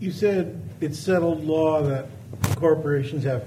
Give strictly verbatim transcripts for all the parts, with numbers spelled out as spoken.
You said it's settled law that corporations have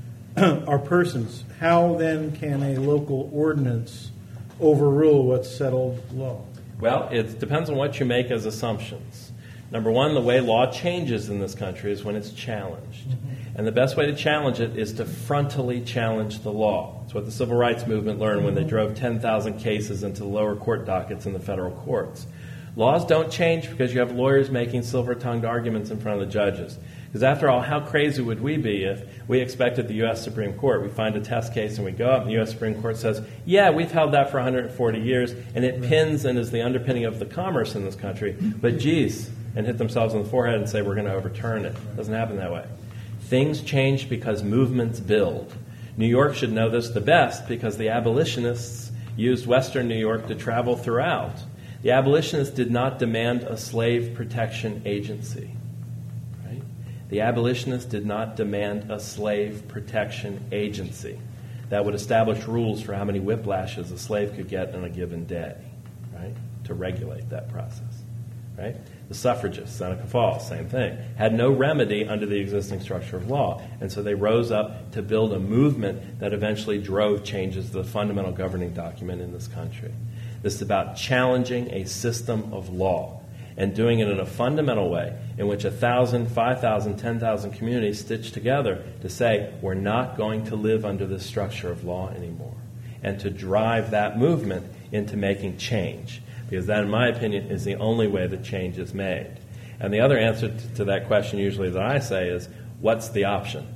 are persons. How then can a local ordinance overrule what's settled law? Well, it depends on what you make as assumptions. Number one, the way law changes in this country is when it's challenged. Mm-hmm. And the best way to challenge it is to frontally challenge the law. It's what the civil rights movement learned when they drove ten thousand cases into the lower court dockets in the federal courts. Laws don't change because you have lawyers making silver-tongued arguments in front of the judges. Because after all, how crazy would we be if we expected the U S Supreme Court, we find a test case and we go up and the U S Supreme Court says, yeah, we've held that for one hundred forty years and it pins and is the underpinning of the commerce in this country, but geez, and hit themselves on the forehead and say we're going to overturn it. It doesn't happen that way. Things change because movements build. New York should know this the best because the abolitionists used Western New York to travel throughout. The abolitionists did not demand a slave protection agency. Right? The abolitionists did not demand a slave protection agency that would establish rules for how many whiplashes a slave could get in a given day, right? To regulate that process. Right? The suffragists, Seneca Falls, same thing, had no remedy under the existing structure of law. And so they rose up to build a movement that eventually drove changes to the fundamental governing document in this country. This is about challenging a system of law and doing it in a fundamental way in which one thousand, five thousand, ten thousand communities stitch together to say we're not going to live under this structure of law anymore, and to drive that movement into making change. Because that, in my opinion, is the only way that change is made. And the other answer to, to that question usually that I say is, what's the option?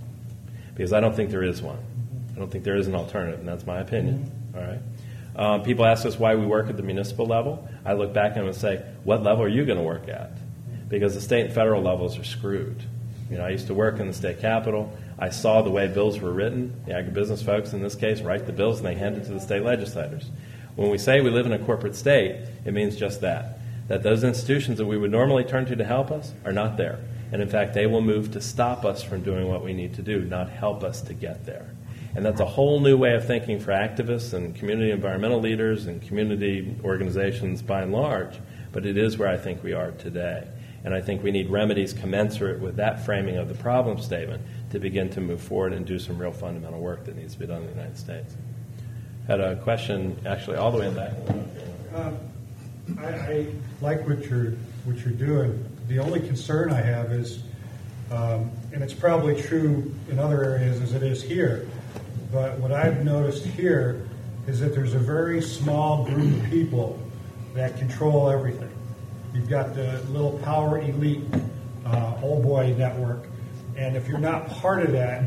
Because I don't think there is one. I don't think there is an alternative, and that's my opinion. All right. Um, people ask us why we work at the municipal level. I look back at them and say, what level are you going to work at? Because the state and federal levels are screwed. You know, I used to work in the state capitol. I saw the way bills were written. The agribusiness folks, in this case, write the bills and they hand it to the state legislators. When we say we live in a corporate state, it means just that, that those institutions that we would normally turn to to help us are not there. And in fact, they will move to stop us from doing what we need to do, not help us to get there. And that's a whole new way of thinking for activists and community environmental leaders and community organizations by and large, but it is where I think we are today. And I think we need remedies commensurate with that framing of the problem statement to begin to move forward and do some real fundamental work that needs to be done in the United States. Had a question actually all the way in the back. Uh, I, I like what you're what you're doing. The only concern I have is, um, and it's probably true in other areas as it is here, but what I've noticed here is that there's a very small group of people that control everything. You've got the little power elite uh, old boy network, and if you're not part of that,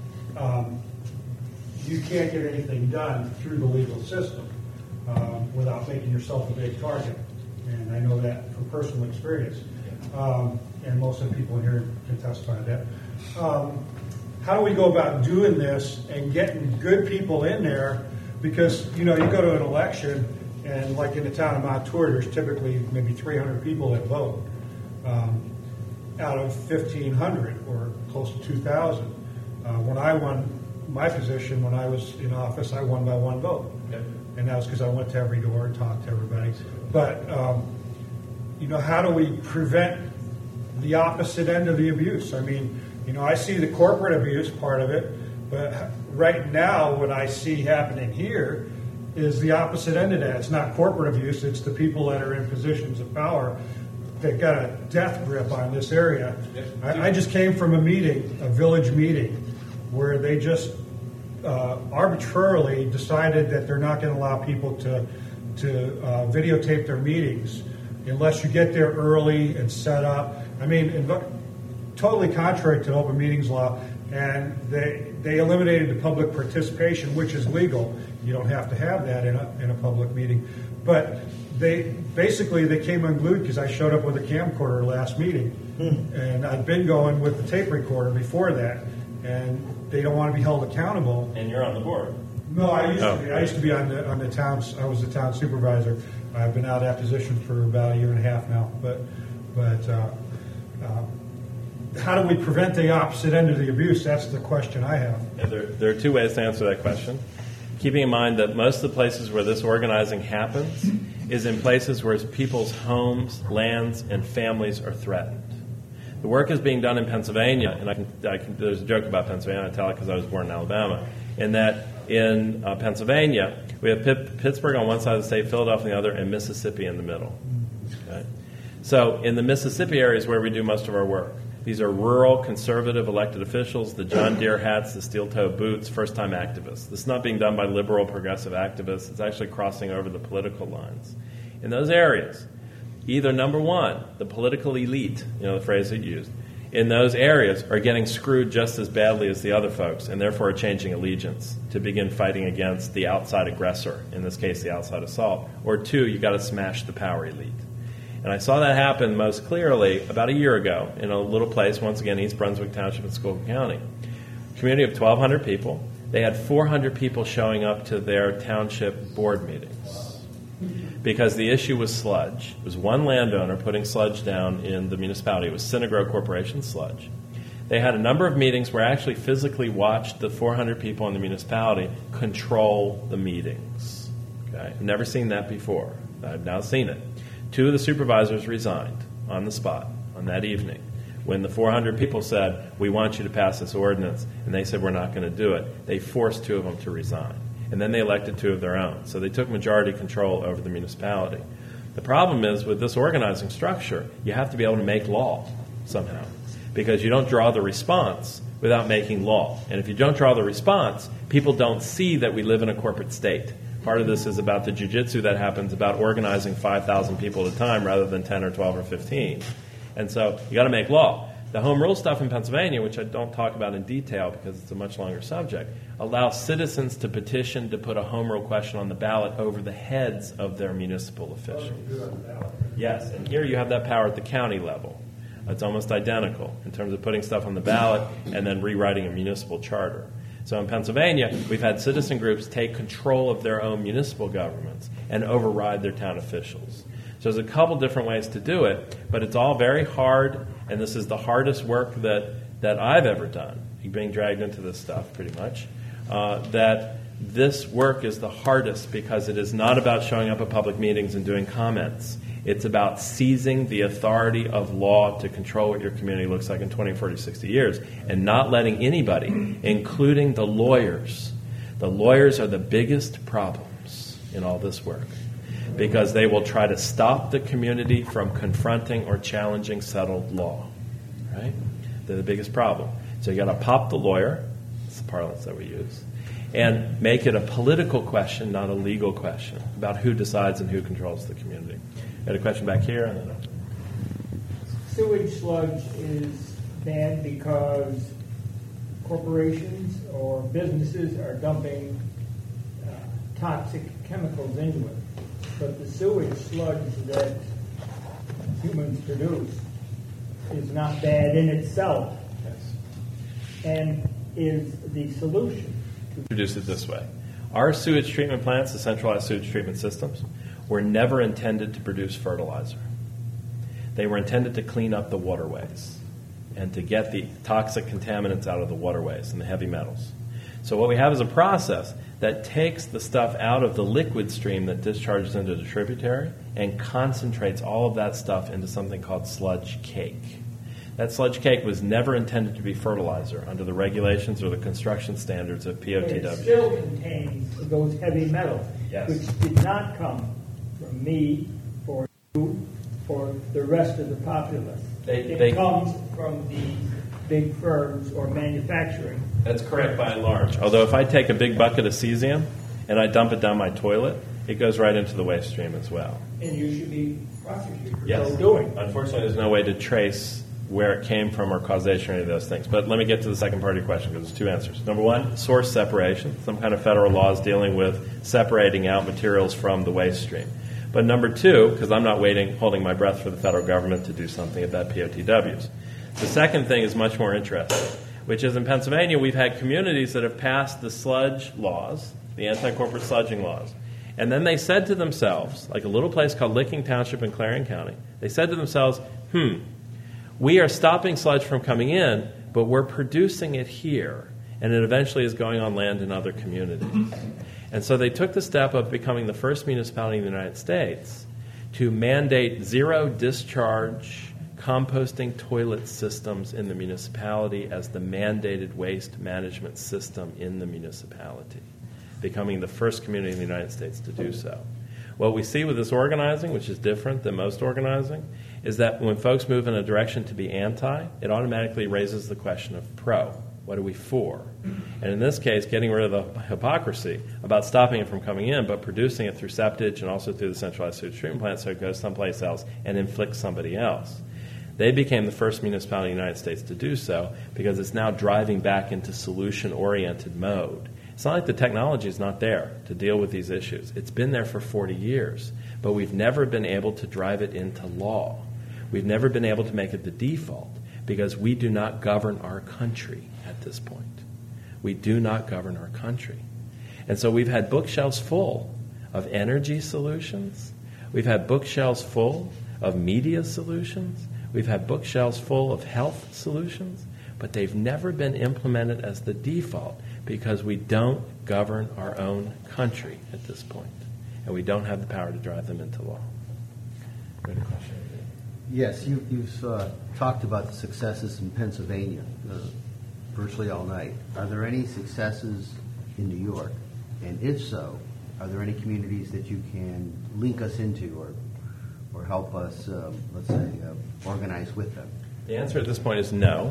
um, you can't get anything done through the legal system um, without making yourself a big target. And I know that from personal experience. Um, and most of the people in here can testify to that. Um, how do we go about doing this and getting good people in there? Because, you know, you go to an election, and like in the town of Montour, there's typically maybe three hundred people that vote um, out of fifteen hundred or close to two thousand. Uh, when I won my position, when I was in office, I won by one vote. Yep. And that was because I went to every door and talked to everybody. But, um, you know, how do we prevent the opposite end of the abuse? I mean, you know, I see the corporate abuse part of it, but right now what I see happening here is the opposite end of that. It's not corporate abuse, it's the people that are in positions of power that got a death grip on this area. Yep. I, I just came from a meeting, a village meeting, where they just uh, arbitrarily decided that they're not going to allow people to to uh, videotape their meetings unless you get there early and set up. I mean, inv- totally contrary to the open meetings law, and they they eliminated the public participation, which is legal. You don't have to have that in a in a public meeting, but they basically they came unglued because I showed up with a camcorder last meeting, hmm. and I'd been going with the tape recorder before that. And they don't want to be held accountable. And you're on the board. No, I used oh. to be. I used to be on the on the town's. I was the town supervisor. I've been out of that position for about a year and a half now. But but uh, uh, how do we prevent the opposite end of the abuse? That's the question I have. Yeah, there, there are two ways to answer that question. Keeping in mind that most of the places where this organizing happens is in places where people's homes, lands, and families are threatened. The work is being done in Pennsylvania, and I can, I can, there's a joke about Pennsylvania. I tell it because I was born in Alabama. In that, in uh, Pennsylvania, we have Pitt, Pittsburgh on one side of the state, Philadelphia on the other, and Mississippi in the middle. Okay? So in the Mississippi area is where we do most of our work. These are rural, conservative elected officials, the John Deere hats, the steel-toe boots, first-time activists. This is not being done by liberal, progressive activists. It's actually crossing over the political lines. In those areas, either, number one, the political elite, you know, the phrase it used, in those areas are getting screwed just as badly as the other folks, and therefore are changing allegiance to begin fighting against the outside aggressor, in this case, the outside assault. Or two, you've got to smash the power elite. And I saw that happen most clearly about a year ago in a little place, once again, East Brunswick Township in Schuylkill County. A community of twelve hundred people. They had four hundred people showing up to their township board meetings because the issue was sludge. It was one landowner putting sludge down in the municipality. It was Synagro Corporation sludge. They had a number of meetings where I actually physically watched the four hundred people in the municipality control the meetings. Okay? I've never seen that before. I've now seen it. Two of the supervisors resigned on the spot on that evening when the four hundred people said, we want you to pass this ordinance, and they said, we're not going to do it. They forced two of them to resign. And then they elected two of their own. So they took majority control over the municipality. The problem is with this organizing structure, you have to be able to make law somehow because you don't draw the response without making law. And if you don't draw the response, people don't see that we live in a corporate state. Part of this is about the jiu-jitsu that happens about organizing five thousand people at a time rather than ten or twelve or fifteen. And so you got to make law. The home rule stuff in Pennsylvania, which I don't talk about in detail because it's a much longer subject, allows citizens to petition to put a home rule question on the ballot over the heads of their municipal officials. Yes, and here you have that power at the county level. It's almost identical in terms of putting stuff on the ballot and then rewriting a municipal charter. So in Pennsylvania, we've had citizen groups take control of their own municipal governments and override their town officials. So there's a couple different ways to do it, but it's all very hard, and this is the hardest work that, that I've ever done, being dragged into this stuff pretty much, uh, that this work is the hardest because it is not about showing up at public meetings and doing comments. It's about seizing the authority of law to control what your community looks like in twenty, forty, sixty years and not letting anybody, including the lawyers. The lawyers are the biggest problems in all this work because they will try to stop the community from confronting or challenging settled law. Right? They're the biggest problem. So you got to pop the lawyer, it's the parlance that we use, and make it a political question, not a legal question, about who decides and who controls the community. Got a question back here? And then Sewage sludge is bad because corporations or businesses are dumping uh, toxic chemicals into it. But the sewage sludge that humans produce is not bad in itself. yes. And is the solution. Introduce it this way. Our sewage treatment plants, the centralized sewage treatment systems, were never intended to produce fertilizer. They were intended to clean up the waterways and to get the toxic contaminants out of the waterways and the heavy metals. So what we have is a process that takes the stuff out of the liquid stream that discharges into the tributary and concentrates all of that stuff into something called sludge cake. That sludge cake was never intended to be fertilizer under the regulations or the construction standards of P O T W. It still contains those heavy metals, Yes. which did not come from me or you or the rest of the populace. They- it they- comes from the big firms or manufacturing. That's correct by and large. Although if I take a big bucket of cesium and I dump it down my toilet, it goes right into the waste stream as well. And you should be prosecuted for Yes. so doing. Unfortunately, there's no way to trace where it came from or causation or any of those things. But let me get to the second part of your question because there's two answers. Number one, source separation. Some kind of federal laws dealing with separating out materials from the waste stream. But number two, because I'm not waiting, holding my breath for the federal government to do something about P O T Ws. The second thing is much more interesting, which is in Pennsylvania, we've had communities that have passed the sludge laws, the anti-corporate sludging laws. And then they said to themselves, like a little place called Licking Township in Clarion County, they said to themselves, hmm, we are stopping sludge from coming in, but we're producing it here, and it eventually is going on land in other communities. And so they took the step of becoming the first municipality in the United States to mandate zero discharge composting toilet systems in the municipality as the mandated waste management system in the municipality, becoming the first community in the United States to do so. What we see with this organizing, which is different than most organizing, is that when folks move in a direction to be anti, it automatically raises the question of pro. What are we for? And in this case, getting rid of the hypocrisy about stopping it from coming in, but producing it through septage and also through the centralized sewage treatment plant so it goes someplace else and inflicts somebody else. They became the first municipality in the United States to do so because it's now driving back into solution-oriented mode. It's not like the technology is not there to deal with these issues. It's been there for forty years, but we've never been able to drive it into law. We've never been able to make it the default because we do not govern our country at this point. We do not govern our country. And so we've had bookshelves full of energy solutions. We've had bookshelves full of media solutions. We've had bookshelves full of health solutions, but they've never been implemented as the default because we don't govern our own country at this point, and we don't have the power to drive them into law. Good question. Yes, you, you've uh, talked about the successes in Pennsylvania uh, virtually all night. Are there any successes in New York? And if so, are there any communities that you can link us into or or help us, uh, let's say, uh, organize with them? The answer at this point is no.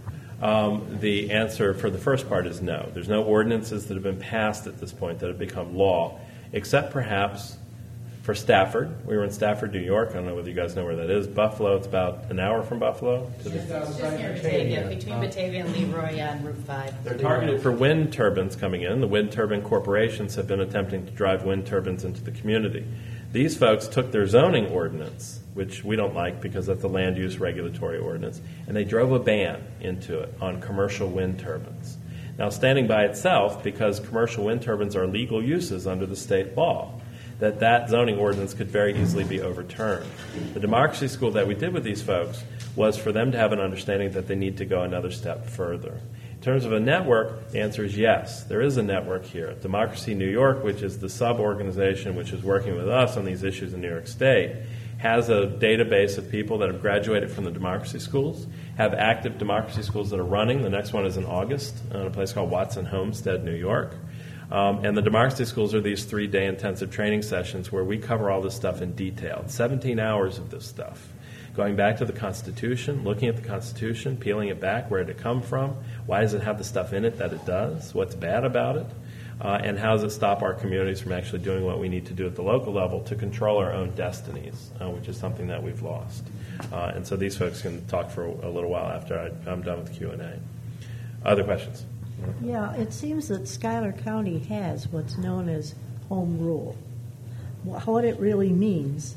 Um, the answer for the first part is no. There's no ordinances that have been passed at this point that have become law, except perhaps for Stafford. We were in Stafford, New York. I don't know whether you guys know where that is. Buffalo, it's about an hour from Buffalo. To the, It's just near Batavia, between Batavia and Leroy on Route five. they're targeted for wind turbines coming in. The wind turbine corporations have been attempting to drive wind turbines into the community. These folks took their zoning ordinance, which we don't like because that's a land use regulatory ordinance, and they drove a ban into it on commercial wind turbines. Now, standing by itself, because commercial wind turbines are legal uses under the state law, that that zoning ordinance could very easily be overturned. The democracy school that we did with these folks was for them to have an understanding that they need to go another step further. In terms of a network, the answer is yes. There is a network here. Democracy New York, which is the sub-organization which is working with us on these issues in New York State, has a database of people that have graduated from the democracy schools, have active democracy schools that are running. The next one is in August in a place called Watson Homestead, New York. Um, and the democracy schools are these three-day intensive training sessions where we cover all this stuff in detail. seventeen hours of this stuff. Going back to the Constitution, looking at the Constitution, peeling it back, where did it come from? Why does it have the stuff in it that it does? What's bad about it? Uh, and how does it stop our communities from actually doing what we need to do at the local level to control our own destinies, uh, which is something that we've lost. Uh, and so these folks can talk for a little while after I, I'm done with Q and A. Other questions? Yeah, it seems that Schuyler County has what's known as home rule. What it really means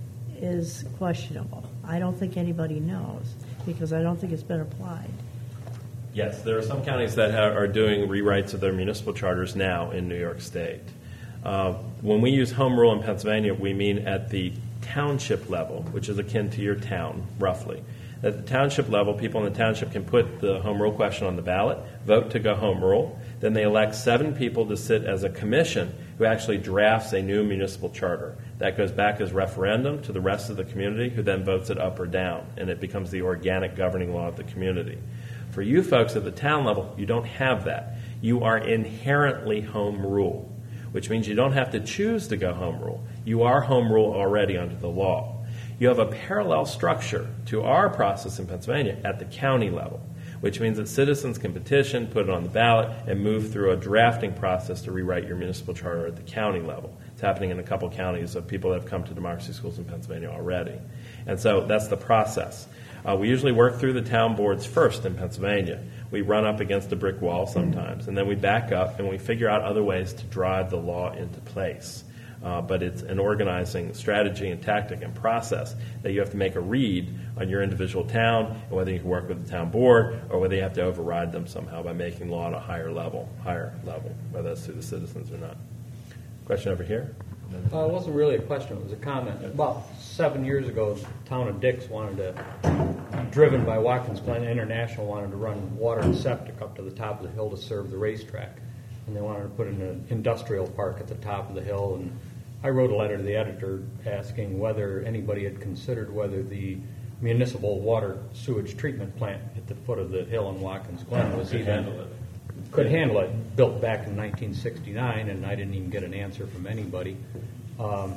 is questionable. I don't think anybody knows because I don't think it's been applied. Yes, there are some counties that ha- are doing rewrites of their municipal charters now in New York State. Uh, when we use home rule in Pennsylvania, we mean at the township level, which is akin to your town, roughly. At the township level, people in the township can put the home rule question on the ballot, vote to go home rule. Then they elect seven people to sit as a commission who actually drafts a new municipal charter. That goes back as referendum to the rest of the community, who then votes it up or down, and it becomes the organic governing law of the community. For you folks at the town level, you don't have that. You are inherently home rule, which means you don't have to choose to go home rule. You are home rule already under the law. You have a parallel structure to our process in Pennsylvania at the county level, which means that citizens can petition, put it on the ballot, and move through a drafting process to rewrite your municipal charter at the county level. It's happening in a couple counties of people that have come to democracy schools in Pennsylvania already. And so that's the process. Uh, we usually work through the town boards first in Pennsylvania. We run up against a brick wall sometimes, and then we back up and we figure out other ways to drive the law into place. Uh, but it's an organizing strategy and tactic and process that you have to make a read on your individual town, and whether you can work with the town board or whether you have to override them somehow by making law at a higher level, higher level, whether that's through the citizens or not. Question over here? Uh, it wasn't really a question, it was a comment. About seven years ago, the town of Dix wanted to, driven by Watkins Glen International, wanted to run water and septic up to the top of the hill to serve the racetrack. And they wanted to put in an industrial park at the top of the hill. And I wrote a letter to the editor asking whether anybody had considered whether the municipal water sewage treatment plant at the foot of the hill in Watkins Glen was Could even handle it. could handle it. Built back in nineteen sixty-nine, and I didn't even get an answer from anybody. Um,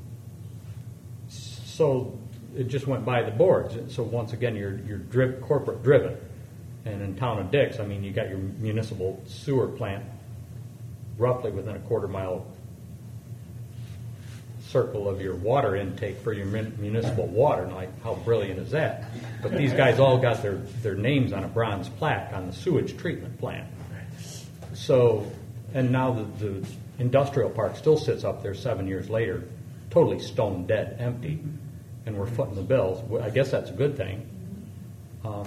so it just went by the boards. So once again, you're you're driv- corporate driven. And in town of Dix, I mean, you got your municipal sewer plant roughly within a quarter mile circle of your water intake for your mun- municipal water. And like, how brilliant is that? But these guys all got their, their names on a bronze plaque on the sewage treatment plant. So, and now the, the industrial park still sits up there seven years later, totally stone dead, empty, and we're footing the bills. Well, I guess that's a good thing. Um,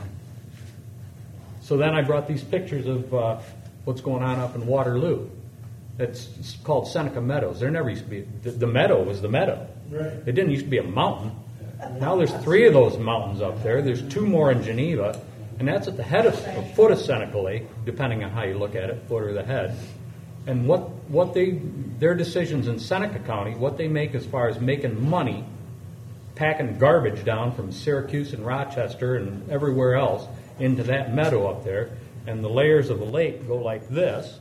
so then I brought these pictures of uh, what's going on up in Waterloo. It's, it's called Seneca Meadows. There never used to be, the, the meadow was the meadow. Right. It didn't used to be a mountain. Now there's three of those mountains up there. There's two more in Geneva, and that's at the head of, a foot of Seneca Lake, depending on how you look at it, foot or the head. And what, what they, their decisions in Seneca County, what they make as far as making money, packing garbage down from Syracuse and Rochester and everywhere else into that meadow up there, and the layers of the lake go like this.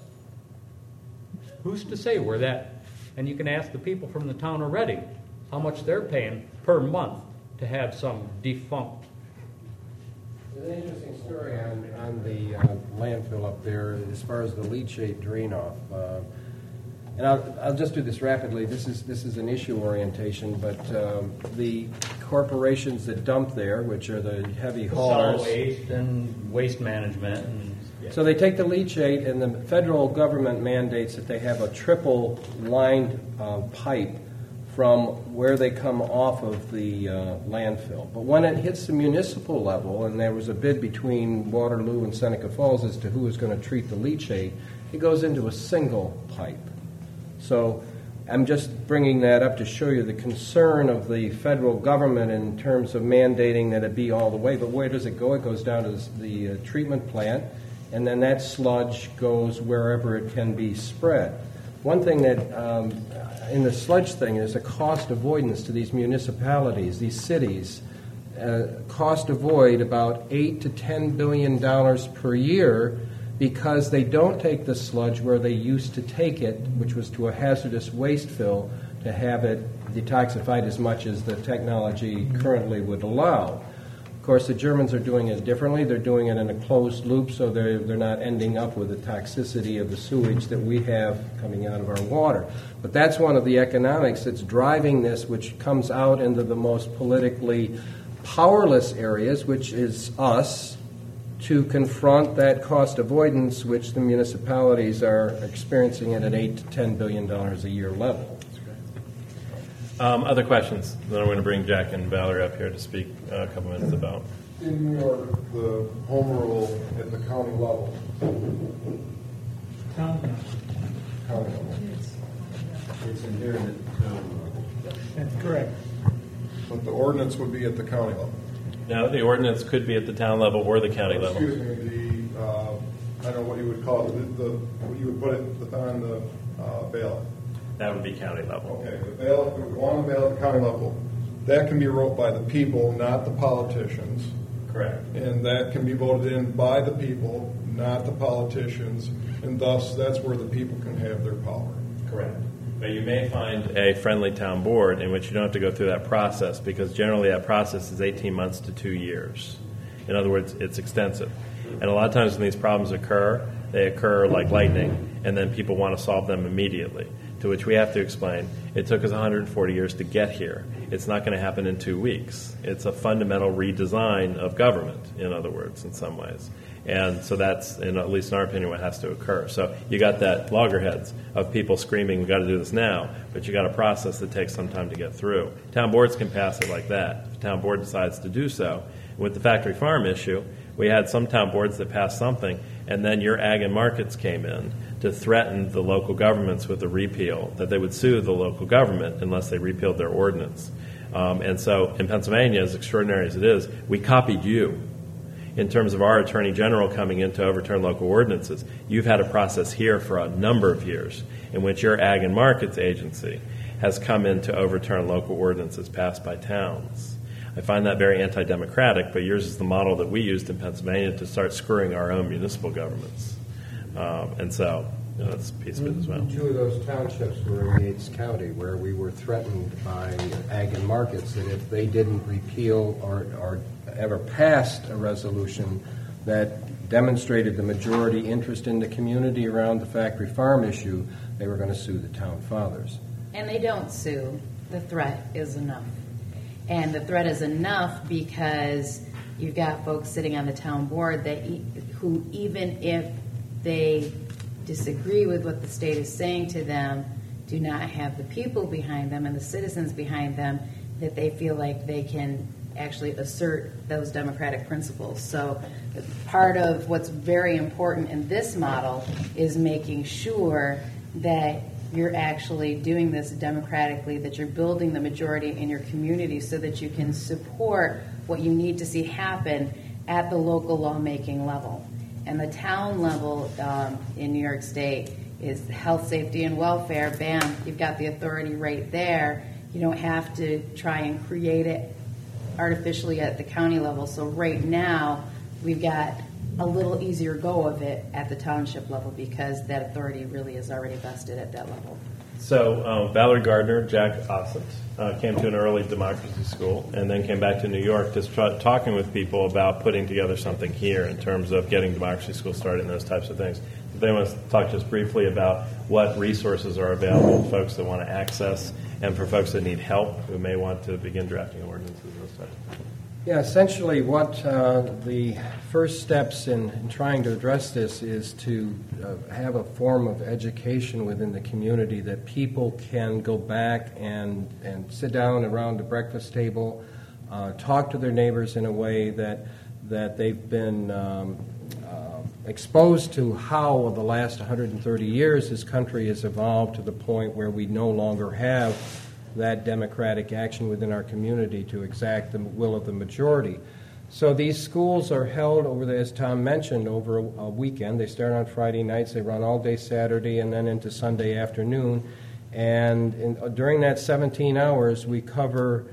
Who's to say where that, and you can ask the people from the town of Reading how much they're paying per month to have some defunct. There's an interesting story on, on the uh, landfill up there as far as the leachate drain-off. Uh, and I'll, I'll just do this rapidly. This is this is an issue orientation, but um, the corporations that dump there, which are the heavy haulers. Solid waste and waste management. And, yeah. So they take the leachate, and the federal government mandates that they have a triple lined uh, pipe from where they come off of the uh, landfill. But when it hits the municipal level, and there was a bid between Waterloo and Seneca Falls as to who was going to treat the leachate, it goes into a single pipe. So I'm just bringing that up to show you the concern of the federal government in terms of mandating that it be all the way. But where does it go? It goes down to the uh, treatment plant, and then that sludge goes wherever it can be spread. One thing that um, in the sludge thing is a cost avoidance to these municipalities, these cities. Uh, cost avoid about eight to ten billion dollars per year because they don't take the sludge where they used to take it, which was to a hazardous waste fill, to have it detoxified as much as the technology currently would allow. Of course, the Germans are doing it differently. They're doing it in a closed loop, so they're, they're not ending up with the toxicity of the sewage that we have coming out of our water. But that's one of the economics that's driving this, which comes out into the most politically powerless areas, which is us, to confront that cost avoidance, which the municipalities are experiencing at an eight to ten billion dollars a year level. Um, other questions? Then I'm going to bring Jack and Valerie up here to speak uh, a couple minutes about. In New York, the home rule at the county level. County. County level. It's in here in the town. That's correct. But the ordinance would be at the county level. Now, the ordinance could be at the town level or the county level. Excuse me, the, uh, I don't know what you would call it, the, the what you would put it on the uh, ballot. That would be county level. Okay, the ballot, on the ballot at the county level, that can be wrote by the people, not the politicians. Correct. And that can be voted in by the people, not the politicians, and thus that's where the people can have their power. Correct. But you may find a friendly town board in which you don't have to go through that process, because generally that process is eighteen months to two years. In other words, it's extensive. And a lot of times when these problems occur, they occur like lightning, and then people want to solve them immediately, to which we have to explain, it took us one hundred forty years to get here. It's not going to happen in two weeks. It's a fundamental redesign of government, in other words, in some ways. And so that's, in, at least in our opinion, what has to occur. So you got that loggerheads of people screaming, we've got to do this now, but you got a process that takes some time to get through. Town boards can pass it like that. If the town board decides to do so. With the factory farm issue, we had some town boards that passed something, and then your ag and markets came in to threaten the local governments with a repeal, that they would sue the local government unless they repealed their ordinance. Um, and so in Pennsylvania, as extraordinary as it is, we copied you. In terms of our Attorney General coming in to overturn local ordinances, you've had a process here for a number of years in which your Ag and Markets Agency has come in to overturn local ordinances passed by towns. I find that very anti-democratic, but yours is the model that we used in Pennsylvania to start screwing our own municipal governments. Um, and so you know, that's a piece of it as well. Two of those townships were in Yates County, where we were threatened by Ag and Markets that if they didn't repeal or, or ever passed a resolution that demonstrated the majority interest in the community around the factory farm issue, they were going to sue the town fathers. And they don't sue. The threat is enough. And the threat is enough because you've got folks sitting on the town board that e- who, even if they disagree with what the state is saying to them, do not have the people behind them and the citizens behind them that they feel like they can actually assert those democratic principles. So part of what's very important in this model is making sure that you're actually doing this democratically, that you're building the majority in your community so that you can support what you need to see happen at the local lawmaking level. And the town level um, in New York State is health, safety, and welfare. Bam, you've got the authority right there. You don't have to try and create it artificially at the county level. So right now, we've got a little easier go of it at the township level because that authority really is already vested at that level. So uh, Valerie Gardner, Jack Ossett, uh, came to an early democracy school and then came back to New York to start talking with people about putting together something here in terms of getting democracy school started and those types of things. If they want to talk just briefly about what resources are available to folks that want to access and for folks that need help who may want to begin drafting ordinances and those types of things. Yeah, essentially what uh, the first steps in, in trying to address this is to uh, have a form of education within the community that people can go back and, and sit down around the breakfast table, uh, talk to their neighbors in a way that, that they've been um, uh, exposed to how over the last one hundred thirty years this country has evolved to the point where we no longer have that democratic action within our community to exact the will of the majority. So these schools are held over, the, as Tom mentioned, over a, a weekend. They start on Friday nights, they run all day Saturday and then into Sunday afternoon. And in, uh, during that seventeen hours, we cover,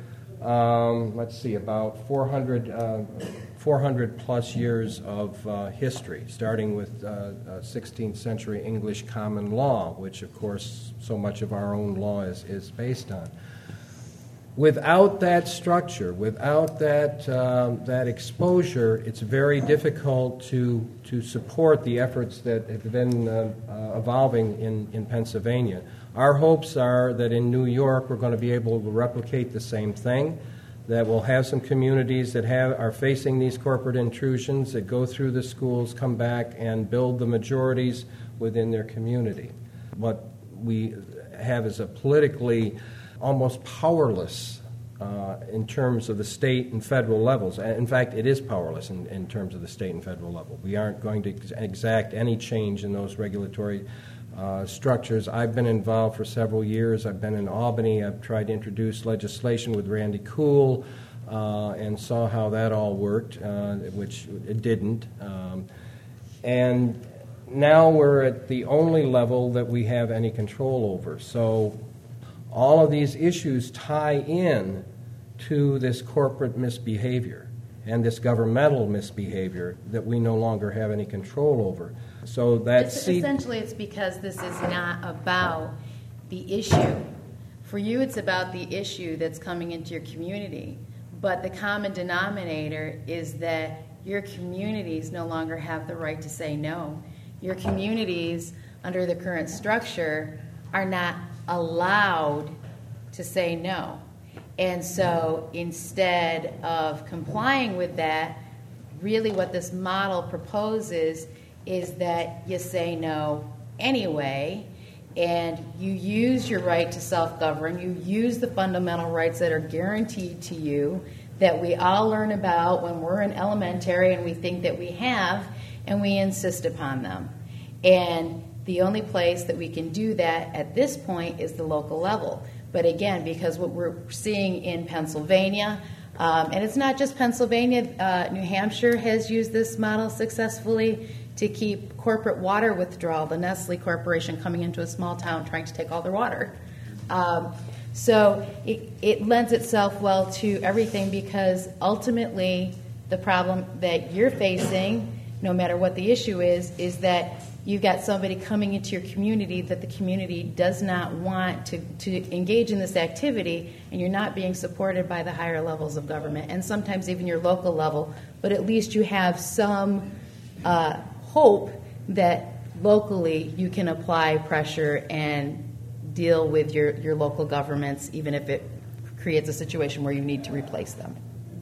um, let's see, about four hundred, uh, four hundred plus years of uh, history, starting with uh, uh, sixteenth century English common law, which, of course, so much of our own law is, is based on. Without that structure, without that um, that exposure, it's very difficult to to support the efforts that have been uh, uh, evolving in, in Pennsylvania. Our hopes are that in New York we're going to be able to replicate the same thing, that we'll have some communities that have are facing these corporate intrusions, that go through the schools, come back, and build the majorities within their community. What we have is a politically almost powerless uh, in terms of the state and federal levels. In fact, it is powerless in, in terms of the state and federal level. We aren't going to ex- exact any change in those regulatory uh, structures. I've been involved for several years. I've been in Albany. I've tried to introduce legislation with Randy Kuhl uh, and saw how that all worked, uh, which it didn't. Um, and now we're at the only level that we have any control over. So all of these issues tie in to this corporate misbehavior and this governmental misbehavior that we no longer have any control over. So that's it's, essentially it's because this is not about the issue. For you, it's about the issue that's coming into your community. But the common denominator is that your communities no longer have the right to say no. Your communities, under the current structure, are not allowed to say no. And so instead of complying with that, really what this model proposes is that you say no anyway, and you use your right to self-govern, you use the fundamental rights that are guaranteed to you, that we all learn about when we're in elementary and we think that we have, and we insist upon them. And the only place that we can do that at this point is the local level. But again, because what we're seeing in Pennsylvania, um, and it's not just Pennsylvania, uh, New Hampshire has used this model successfully to keep corporate water withdrawal, the Nestle Corporation coming into a small town trying to take all their water. Um, So it, it lends itself well to everything, because ultimately the problem that you're facing, no matter what the issue is, is that you've got somebody coming into your community that the community does not want to, to engage in this activity, and you're not being supported by the higher levels of government, and sometimes even your local level, but at least you have some uh, hope that locally you can apply pressure and deal with your, your local governments, even if it creates a situation where you need to replace them.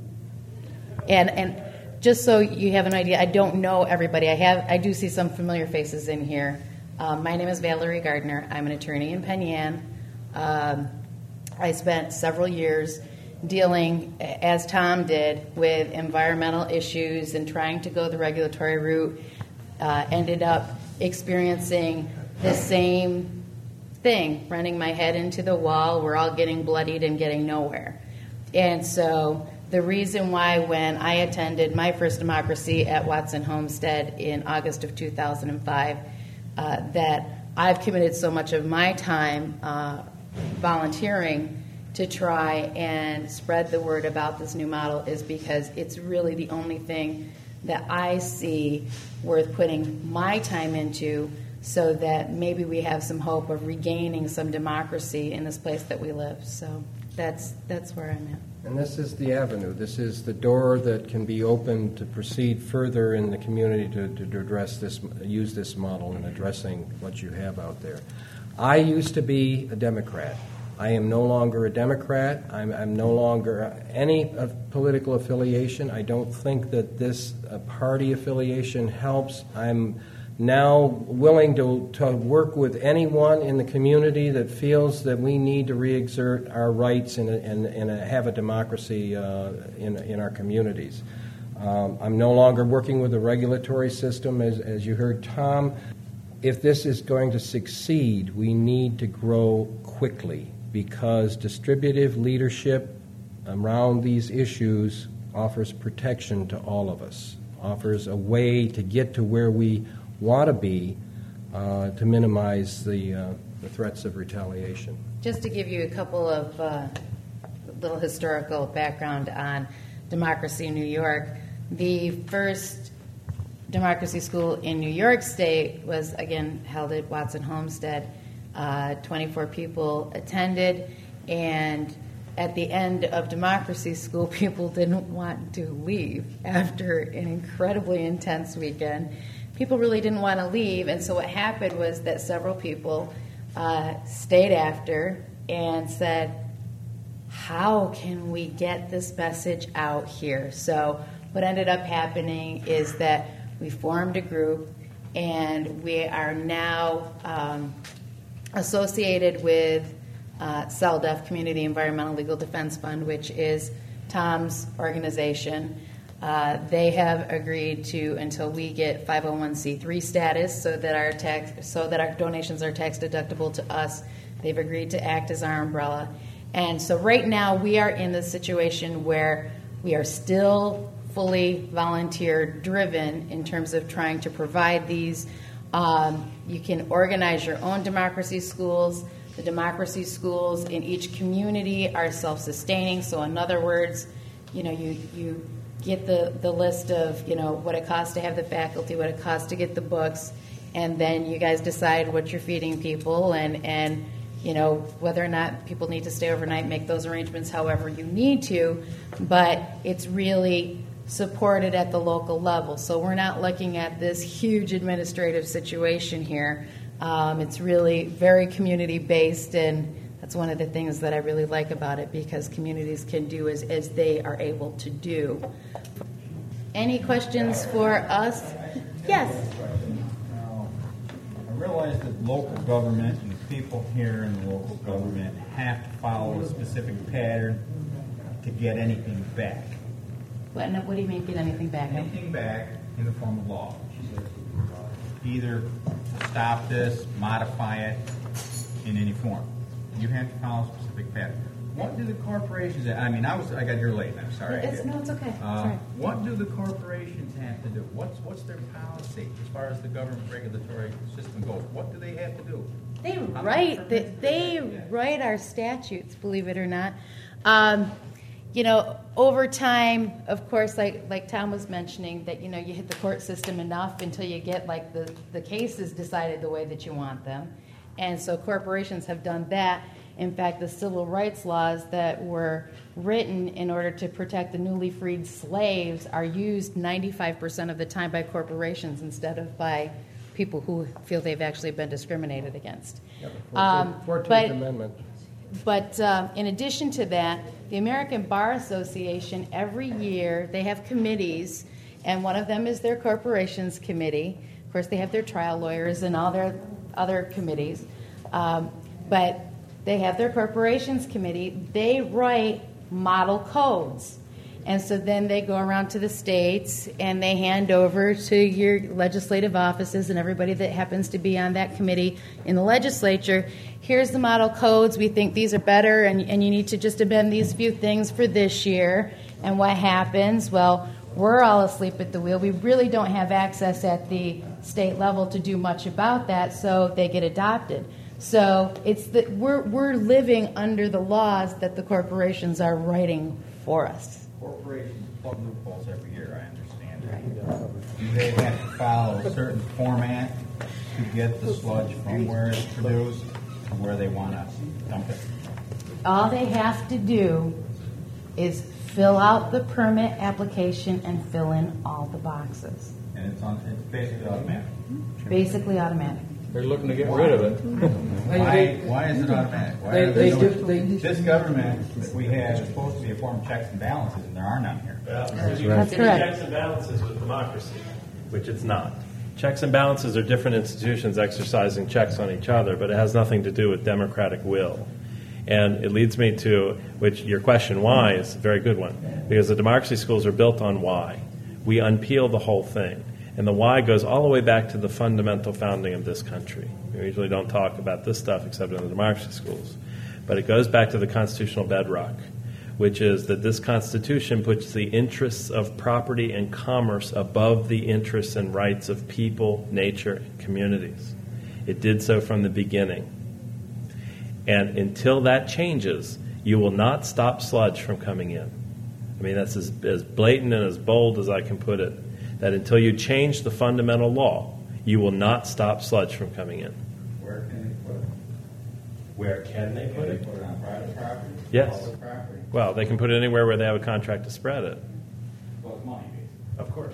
And and just so you have an idea, I don't know everybody. I have I do see some familiar faces in here. Um, my name is Valerie Gardner. I'm an attorney in Penn Yan. Um, I spent several years dealing, as Tom did, with environmental issues and trying to go the regulatory route. Uh, ended up experiencing the same thing, running my head into the wall. We're all getting bloodied and getting nowhere. And so the reason why when I attended my first democracy at Watson Homestead in August of two thousand five, uh, that I've committed so much of my time uh, volunteering to try and spread the word about this new model is because it's really the only thing that I see worth putting my time into, so that maybe we have some hope of regaining some democracy in this place that we live. So that's that's where I'm at. And this is the avenue. This is the door that can be opened to proceed further in the community to, to address this, use this model in addressing what you have out there. I used to be a Democrat. I am no longer a Democrat. I'm, I'm no longer any uh, political affiliation. I don't think that this uh, party affiliation helps. I'm now willing to, to work with anyone in the community that feels that we need to re-exert our rights and, and, and have a democracy uh, in, in our communities. Um, I'm no longer working with the regulatory system, as, as you heard Tom. If this is going to succeed, we need to grow quickly, because distributive leadership around these issues offers protection to all of us, offers a way to get to where we want to be uh, to minimize the, uh, the threats of retaliation. Just to give you a couple of uh, little historical background on democracy in New York, the first democracy school in New York State was, again, held at Watson Homestead. Uh, twenty-four people attended, and at the end of democracy school, people didn't want to leave after an incredibly intense weekend. People really didn't want to leave, and so what happened was that several people uh, stayed after and said, how can we get this message out here? So what ended up happening is that we formed a group, and we are now um, associated with uh, CELDEF, Community Environmental Legal Defense Fund, which is Tom's organization. Uh, they have agreed to, until we get five oh one c three status, so that our tax, so that our donations are tax deductible to us. They've agreed to act as our umbrella, and so right now we are in the situation where we are still fully volunteer driven in terms of trying to provide these. Um, you can organize your own democracy schools. The democracy schools in each community are self-sustaining. So in other words, you know, you, you get the, the list of, you know, what it costs to have the faculty, what it costs to get the books, and then you guys decide what you're feeding people, and, and you know, whether or not people need to stay overnight, make those arrangements however you need to. But it's really supported at the local level. So we're not looking at this huge administrative situation here. Um, it's really very community-based, and that's one of the things that I really like about it, because communities can do as, as they are able to do. Any questions for us? Yes? Now, I realize that local government and the people here in the local government have to follow a specific pattern to get anything back. What, what do you mean, get anything back? Anything back in the form of law. Either stop this, modify it in any form. You have to follow a specific pattern. what do the corporations, I mean, I was, I got here late, I'm sorry. It's, no, it's okay. Uh, Sorry. What do the corporations have to do? What's, what's their policy as far as the government regulatory system goes? What do they have to do? They How write many they, permits do they have to get? write our statutes, believe it or not. Um, you know, over time, of course, like like Tom was mentioning, that you know you hit the court system enough until you get like the the cases decided the way that you want them, and so corporations have done that. In fact, the civil rights laws that were written in order to protect the newly freed slaves are used ninety-five percent of the time by corporations instead of by people who feel they've actually been discriminated against. Um, Fourteenth but Amendment. but uh, in addition to that, the American Bar Association, every year, they have committees, and one of them is their corporations committee. Of course, they have their trial lawyers and all their other committees. Um, but they have their corporations committee. They write model codes. And so then they go around to the states and they hand over to your legislative offices and everybody that happens to be on that committee in the legislature, here's the model codes. We think these are better, and, and you need to just amend these few things for this year. And what happens? Well, we're all asleep at the wheel. We really don't have access at the state level to do much about that, so they get adopted. So it's that we're we're living under the laws that the corporations are writing for us. Corporations plug loopholes every year, I understand. Right. Do they have to follow a certain format to get the sludge from where it's produced to where they want to dump it? All they have to do is fill out the permit application and fill in all the boxes. And it's on. It's basically automatic. Basically automatic. They're looking to get rid of it. Why? Why is it automatic? Why They- are they there do- no- they- this government that we have is supposed to be a form of checks and balances, and there are none here. That's That's correct. correct. Checks and balances with democracy, which it's not. Checks and balances are different institutions exercising checks on each other, but it has nothing to do with democratic will. And it leads me to, which your question why is a very good one, because the democracy schools are built on why. We unpeel the whole thing. And the why goes all the way back to the fundamental founding of this country. We usually don't talk about this stuff except in the democracy schools. But it goes back to the constitutional bedrock, which is that this Constitution puts the interests of property and commerce above the interests and rights of people, nature, and communities. It did so from the beginning. And until that changes, you will not stop sludge from coming in. I mean, that's as, as blatant and as bold as I can put it. That until you change the fundamental law, you will not stop sludge from coming in. Where can they put it? Where can they put Can they it? put it on private property? Yes. Public property? Well, they can put it anywhere where they have a contract to spread it. Well, it's money, basically. Of course.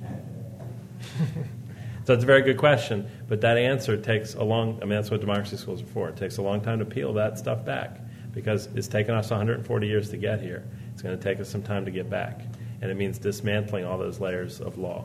So it's a very good question, but that answer takes a long, I mean, that's what democracy schools are for. It takes a long time to peel that stuff back because it's taken us one hundred forty years to get here. It's going to take us some time to get back. And it means dismantling all those layers of law.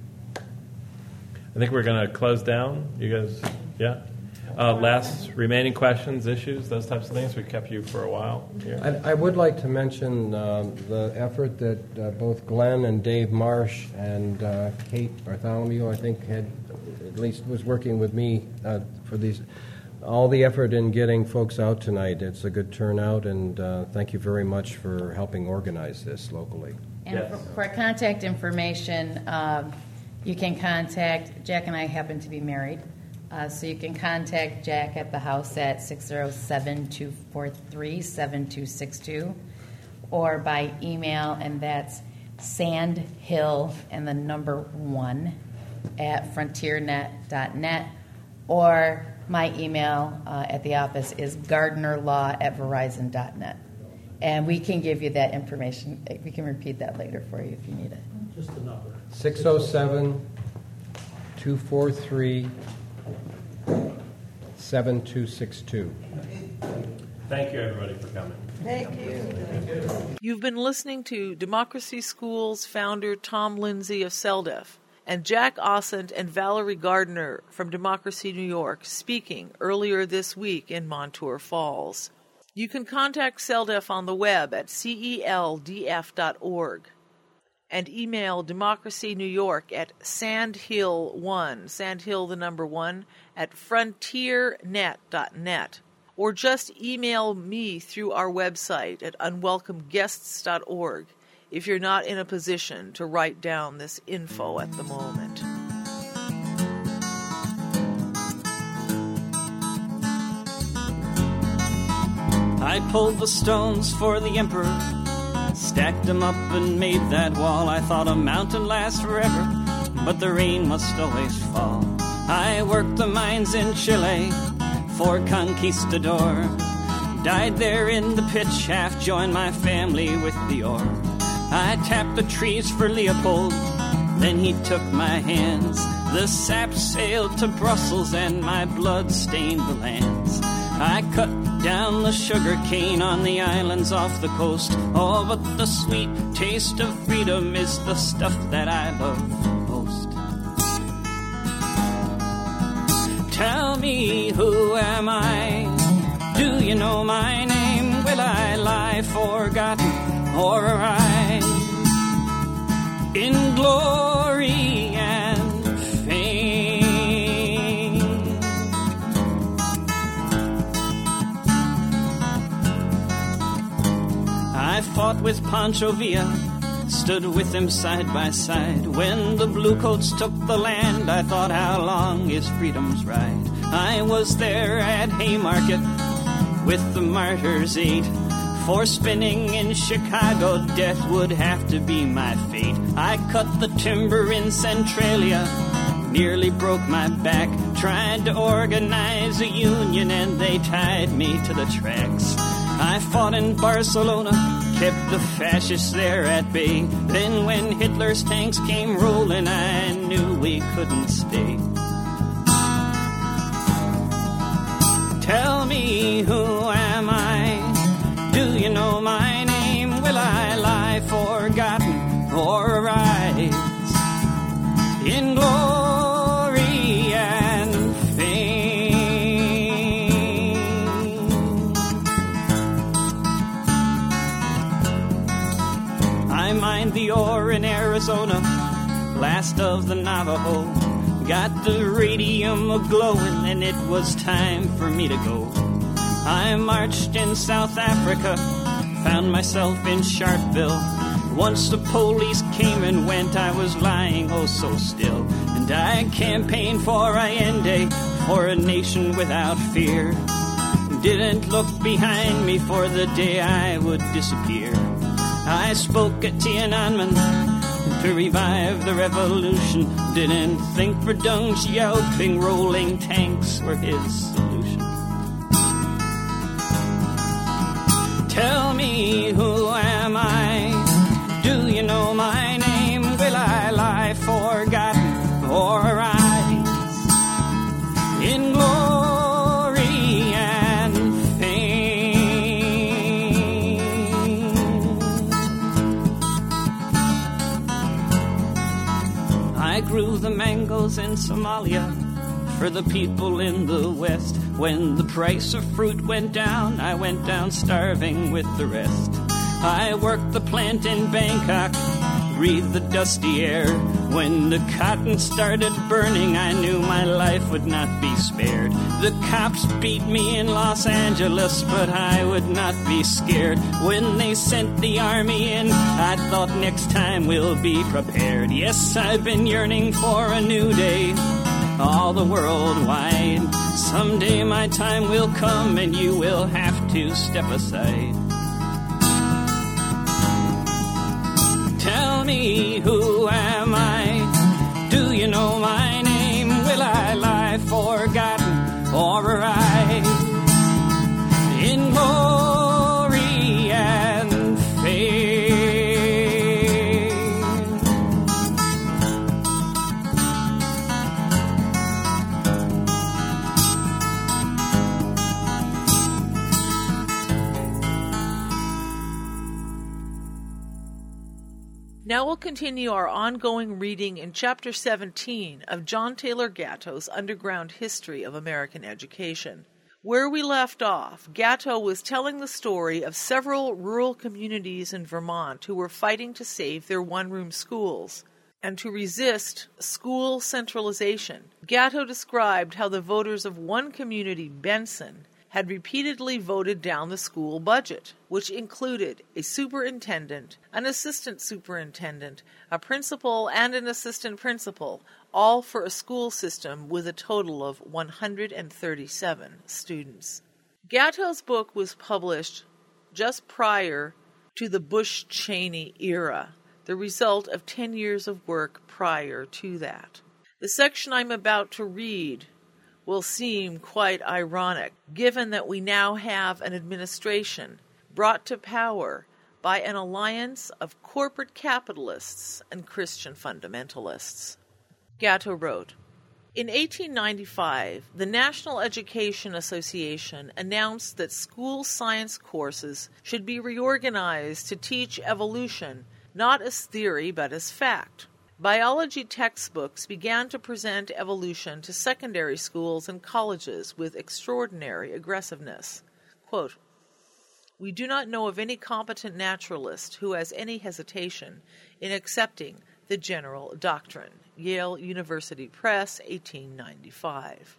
I think we're going to close down. You guys, yeah? Uh, last remaining questions, issues, those types of things. We kept you for a while here. I, I would like to mention um, the effort that uh, both Glenn and Dave Marsh and uh, Kate Bartholomew, I think, had at least was working with me uh, for these. All the effort in getting folks out tonight. It's a good turnout, and uh, thank you very much for helping organize this locally. And Yes. for, for contact information, um, you can contact, Jack and I happen to be married, uh, so you can contact Jack at the house at six oh seven, two four three, seven two six two, or by email, and that's sandhill and the number one at frontiernet dot net, or my email uh, at the office is gardnerlaw at verizon dot net. And we can give you that information. We can repeat that later for you if you need it. Just the number. six oh seven, two four three, seven two six two. Thank you, everybody, for coming. You've been listening to Democracy Schools founder Tom Lindsay of CELDEF and Jack Ossent and Valerie Gardner from Democracy New York speaking earlier this week in Montour Falls. You can contact CELDEF on the web at C E L D F dot org and email Democracy New York at sandhill one, sandhill the number one, at frontiernet dot net, or just email me through our website at unwelcome guests dot org if you're not in a position to write down this info at the moment. I pulled the stones for the emperor, stacked them up and made that wall. I thought a mountain lasts forever, but the rain must always fall. I worked the mines in Chile for conquistador, died there in the pit shaft, joined my family with the ore. I tapped the trees for Leopold, then he took my hands. The sap sailed to Brussels and my blood stained the lands. I cut down the sugar cane on the islands off the coast. Oh, but the sweet taste of freedom is the stuff that I love most. Tell me, who am I? Do you know my name? Will I lie forgotten or arise in glory and fame? I fought with Pancho Villa, stood with him side by side. When the bluecoats took the land, I thought, how long is freedom's ride? I was there at Haymarket with the martyrs eight. For spinning in Chicago, death would have to be my fate. I cut the timber in Centralia, nearly broke my back. Tried to organize a union and they tied me to the tracks. I fought in Barcelona, kept the fascists there at bay. Then when Hitler's tanks came rolling, I knew we couldn't stay. Tell me, who am I? Do you know my name? Will I lie forgotten or rise in glory and fame? I mined the ore in Arizona, last of the Navajo. Got the radium a-glowing and it was time for me to go. I marched in South Africa, found myself in Sharpeville. Once the police came and went, I was lying oh so still. And I campaigned for Allende, for a nation without fear. Didn't look behind me for the day I would disappear. I spoke at Tiananmen to revive the revolution. Didn't think for Deng Xiaoping rolling tanks were his solution. Tell me, who am I? Do you know my name? Will I lie forgotten or rise in glory and fame? I grew the mangoes in Somalia for the people in the West. When the price of fruit went down, I went down starving with the rest. I worked the plant in Bangkok, breathed the dusty air. When the cotton started burning, I knew my life would not be spared. The cops beat me in Los Angeles, but I would not be scared. When they sent the army in, I thought next time we'll be prepared. Yes, I've been yearning for a new day, all the world wide. Someday my time will come and you will have to step aside. Tell me, who am I? Do you know my name? Will I lie forgotten or rise in glory and fame? Now we'll continue our ongoing reading in Chapter seventeen of John Taylor Gatto's Underground History of American Education. Where we left off, Gatto was telling the story of several rural communities in Vermont who were fighting to save their one-room schools and to resist school centralization. Gatto described how the voters of one community, Benson, had repeatedly voted down the school budget, which included a superintendent, an assistant superintendent, a principal, and an assistant principal, all for a school system with a total of one hundred thirty-seven students. Gatto's book was published just prior to the Bush-Cheney era, the result of ten years of work prior to that. The section I'm about to read will seem quite ironic, given that we now have an administration brought to power by an alliance of corporate capitalists and Christian fundamentalists. Gatto wrote, in eighteen ninety-five, the National Education Association announced that school science courses should be reorganized to teach evolution, not as theory but as fact. Biology textbooks began to present evolution to secondary schools and colleges with extraordinary aggressiveness. Quote, we do not know of any competent naturalist who has any hesitation in accepting the general doctrine. Yale University Press, eighteen ninety-five.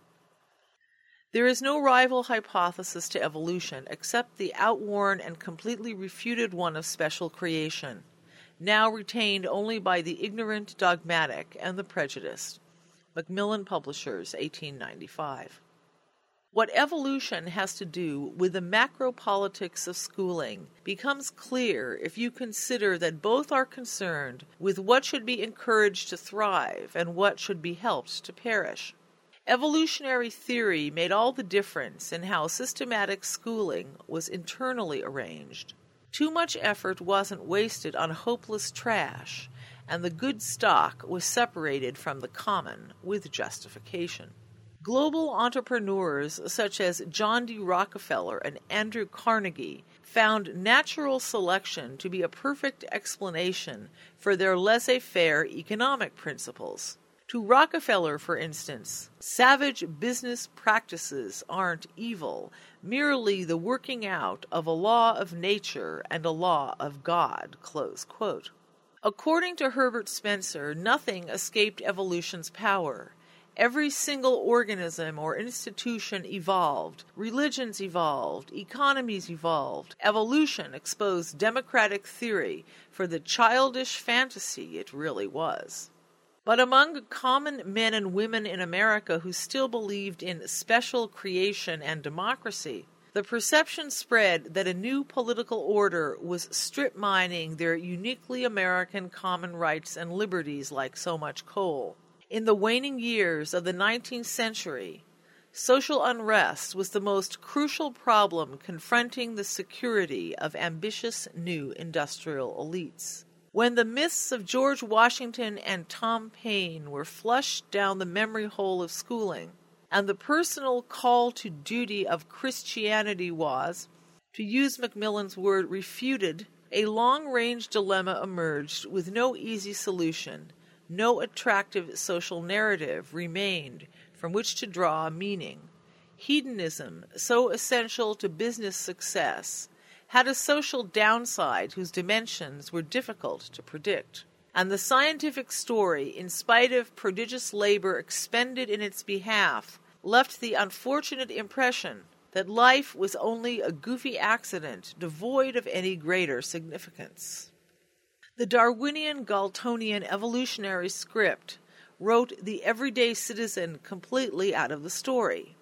There is no rival hypothesis to evolution except the outworn and completely refuted one of special creation, now retained only by the ignorant, dogmatic, and the prejudiced. Macmillan Publishers, eighteen ninety-five. What evolution has to do with the macropolitics of schooling becomes clear if you consider that both are concerned with what should be encouraged to thrive and what should be helped to perish. Evolutionary theory made all the difference in how systematic schooling was internally arranged. Too much effort wasn't wasted on hopeless trash, and the good stock was separated from the common with justification. Global entrepreneurs such as John D. Rockefeller and Andrew Carnegie found natural selection to be a perfect explanation for their laissez-faire economic principles. To Rockefeller, for instance, savage business practices aren't evil, merely the working out of a law of nature and a law of God, close quote. According to Herbert Spencer, nothing escaped evolution's power. Every single organism or institution evolved, religions evolved, economies evolved, evolution exposed democratic theory for the childish fantasy it really was. But among common men and women in America who still believed in special creation and democracy, the perception spread that a new political order was strip mining their uniquely American common rights and liberties like so much coal. In the waning years of the nineteenth century, social unrest was the most crucial problem confronting the security of ambitious new industrial elites. When the myths of George Washington and Tom Paine were flushed down the memory hole of schooling, and the personal call to duty of Christianity was, to use Macmillan's word, refuted, a long-range dilemma emerged with no easy solution. No attractive social narrative remained from which to draw meaning. Hedonism, so essential to business success, had a social downside whose dimensions were difficult to predict. And the scientific story, in spite of prodigious labor expended in its behalf, left the unfortunate impression that life was only a goofy accident devoid of any greater significance. The Darwinian Galtonian evolutionary script wrote the everyday citizen completely out of the story.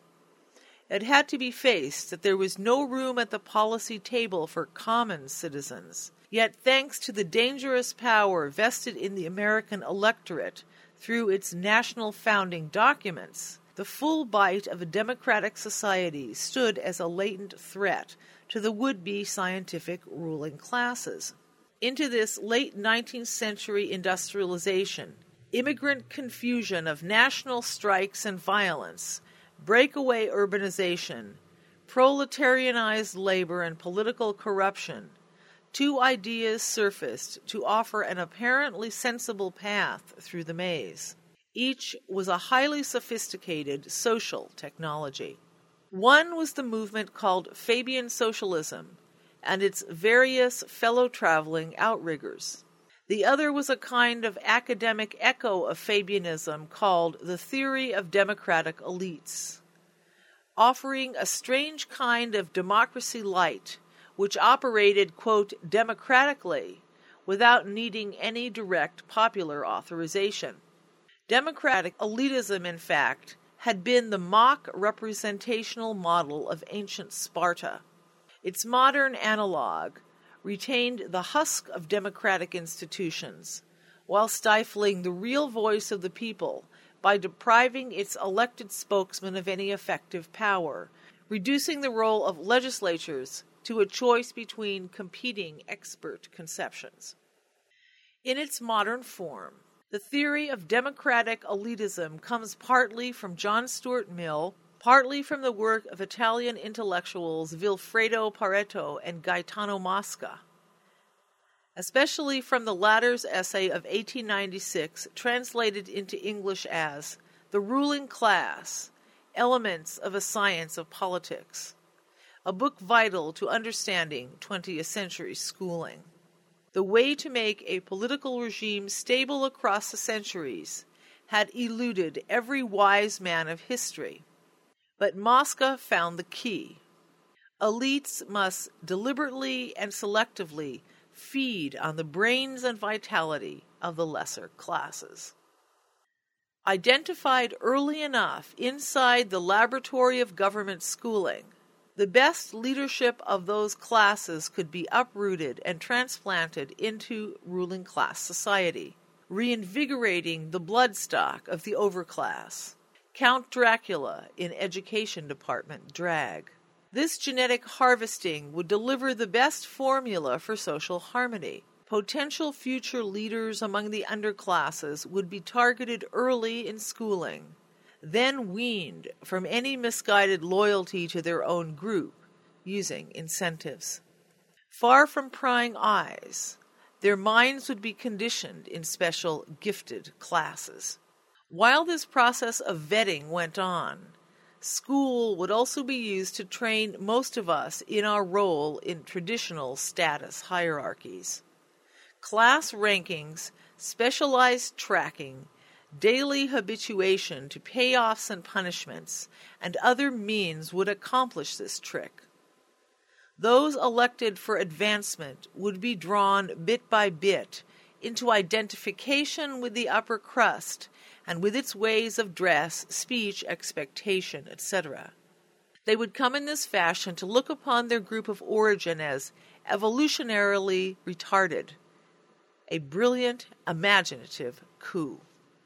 It had to be faced that there was no room at the policy table for common citizens. Yet, thanks to the dangerous power vested in the American electorate through its national founding documents, the full bite of a democratic society stood as a latent threat to the would-be scientific ruling classes. Into this late nineteenth century industrialization, immigrant confusion of national strikes and violence, breakaway urbanization, proletarianized labor and political corruption, two ideas surfaced to offer an apparently sensible path through the maze. Each was a highly sophisticated social technology. One was the movement called Fabian Socialism and its various fellow-traveling outriggers. The other was a kind of academic echo of Fabianism called the theory of democratic elites. offering a strange kind of democracy light, which operated, quote, democratically, without needing any direct popular authorization. Democratic elitism, in fact, had been the mock representational model of ancient Sparta. Its modern analog retained the husk of democratic institutions, while stifling the real voice of the people by depriving its elected spokesmen of any effective power, reducing the role of legislatures to a choice between competing expert conceptions. In its modern form, the theory of democratic elitism comes partly from John Stuart Mill, partly from the work of Italian intellectuals Vilfredo Pareto and Gaetano Mosca, especially from the latter's essay of eighteen ninety-six, translated into English as The Ruling Class, Elements of a Science of Politics, a book vital to understanding twentieth century schooling. The way to make a political regime stable across the centuries had eluded every wise man of history. But Mosca found the key. Elites must deliberately and selectively feed on the brains and vitality of the lesser classes. Identified early enough inside the laboratory of government schooling, the best leadership of those classes could be uprooted and transplanted into ruling class society, reinvigorating the bloodstock of the overclass. Count Dracula in Education Department drag. This genetic harvesting would deliver the best formula for social harmony. Potential future leaders among the underclasses would be targeted early in schooling, then weaned from any misguided loyalty to their own group, using incentives. Far from prying eyes, their minds would be conditioned in special gifted classes. While this process of vetting went on, school would also be used to train most of us in our role in traditional status hierarchies. Class rankings, specialized tracking, daily habituation to payoffs and punishments, and other means would accomplish this trick. Those elected for advancement would be drawn bit by bit into identification with the upper crust and with its ways of dress, speech, expectation, et cetera. They would come in this fashion to look upon their group of origin as evolutionarily retarded, a brilliant, imaginative coup.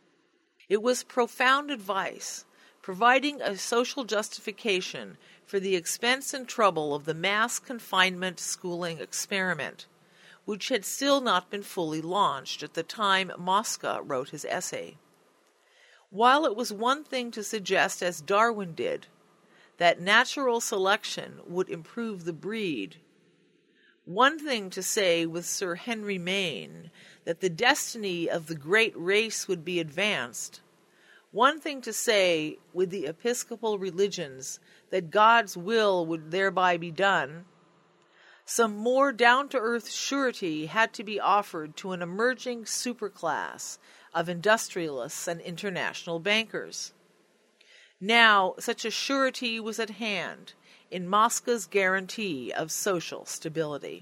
It was profound advice, providing a social justification for the expense and trouble of the mass confinement schooling experiment, which had still not been fully launched at the time Mosca wrote his essay. While it was one thing to suggest, as Darwin did, that natural selection would improve the breed, one thing to say with Sir Henry Maine that the destiny of the great race would be advanced, one thing to say with the episcopal religions that God's will would thereby be done, some more down-to-earth surety had to be offered to an emerging superclass of industrialists and international bankers. Now, such a surety was at hand in Mosca's guarantee of social stability.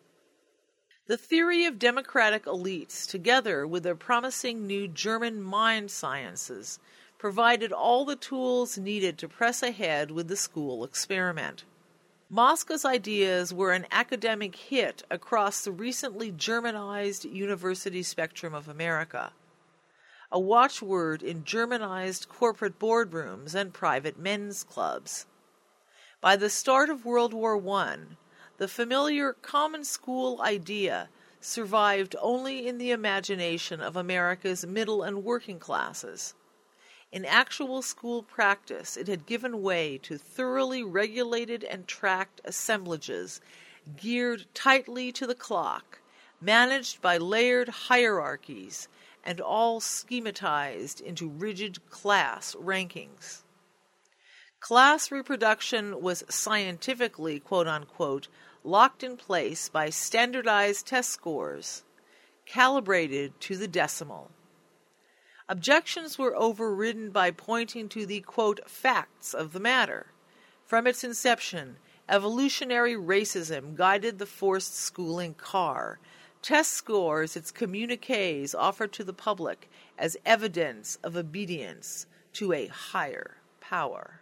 The theory of democratic elites, together with their promising new German mind sciences, provided all the tools needed to press ahead with the school experiment. Mosca's ideas were an academic hit across the recently Germanized university spectrum of America, a watchword in Germanized corporate boardrooms and private men's clubs. By the start of World War One, the familiar common school idea survived only in the imagination of America's middle and working classes. In actual school practice, it had given way to thoroughly regulated and tracked assemblages geared tightly to the clock, managed by layered hierarchies, and all schematized into rigid class rankings. Class reproduction was scientifically, quote-unquote, locked in place by standardized test scores, calibrated to the decimal. Objections were overridden by pointing to the, quote, facts of the matter, From its inception, evolutionary racism guided the forced schooling car. Test scores its communiques offered to the public as evidence of obedience to a higher power.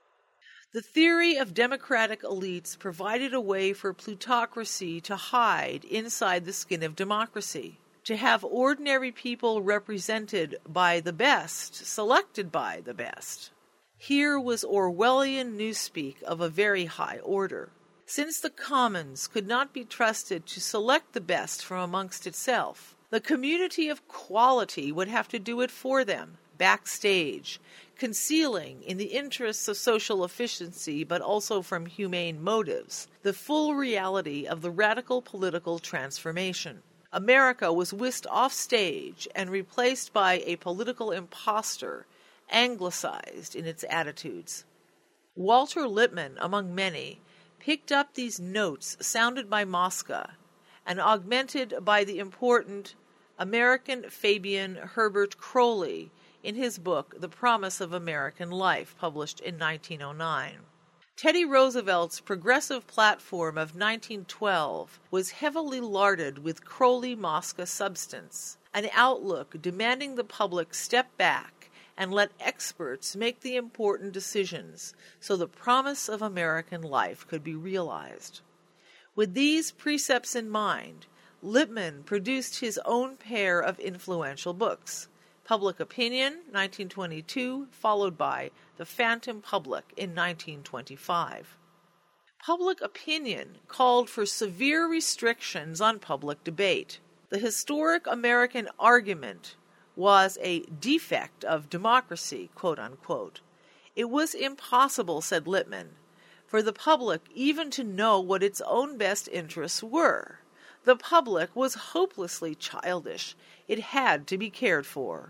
The theory of democratic elites provided a way for plutocracy to hide inside the skin of democracy, to have ordinary people represented by the best, selected by the best. Here was Orwellian newspeak of a very high order. Since the commons could not be trusted to select the best from amongst itself, the community of quality would have to do it for them, backstage, concealing, in the interests of social efficiency but also from humane motives, the full reality of the radical political transformation. America was whisked off stage and replaced by a political impostor, anglicized in its attitudes. Walter Lippmann, among many, picked up these notes sounded by Mosca and augmented by the important American Fabian Herbert Croly in his book The Promise of American Life, published in nineteen oh nine. Teddy Roosevelt's progressive platform of nineteen twelve was heavily larded with Crowley-Mosca substance, an outlook demanding the public step back and let experts make the important decisions so the promise of American life could be realized. With these precepts in mind, Lippmann produced his own pair of influential books, Public Opinion, nineteen twenty-two, followed by The Phantom Public in nineteen twenty-five. Public Opinion called for severe restrictions on public debate. The historic American argument was a defect of democracy, quote unquote. It was impossible, said Lippmann, for the public even to know what its own best interests were. The public was hopelessly childish. It had to be cared for.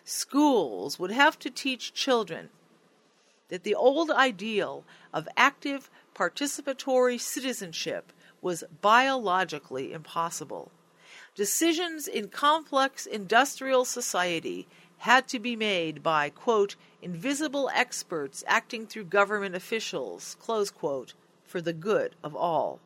Schools would have to teach children that the old ideal of active participatory citizenship was biologically impossible. Decisions in complex industrial society had to be made by, quote, invisible experts acting through government officials, close quote, for the good of all.